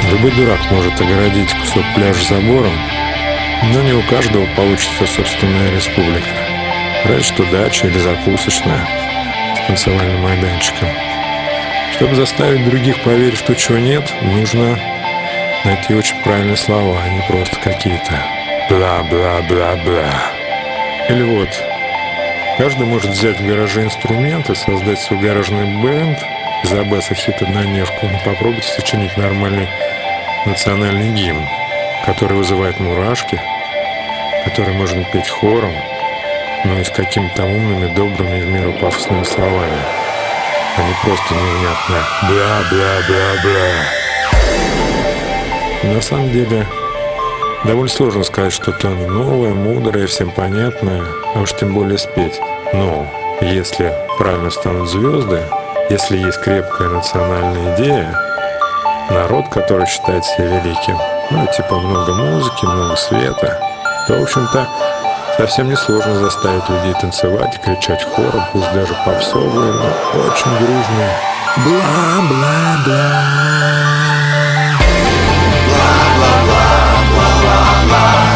Любой дурак может огородить кусок пляжа забором, но не у каждого получится собственная республика. Разве что дача или закусочная с танцевальным майданчиком. Чтобы заставить других поверить в то, чего нет, нужно найти очень правильные слова, а не просто какие-то бла-бла-бла-бла. Или вот, каждый может взять в гараже инструмент и создать свой гаражный бэнд, забасов хит-однодневку, но попробуйте сочинить нормальный национальный гимн, который вызывает мурашки, который можно петь хором, но и с какими-то умными, добрыми и в меру пафосными словами, а не просто невнятно бла-бла-бла-бла. На самом деле, довольно сложно сказать что-то новое, мудрое, всем понятное, а уж тем более спеть. Но если правильно станут звезды, если есть крепкая национальная идея, народ, который считает себя великим, ну, типа много музыки, много света, то, в общем-то, совсем несложно заставить людей танцевать и кричать хором, пусть даже попсовые, но очень дружные. Бла-бла-бла. Бла-бла-бла-бла-бла-бла.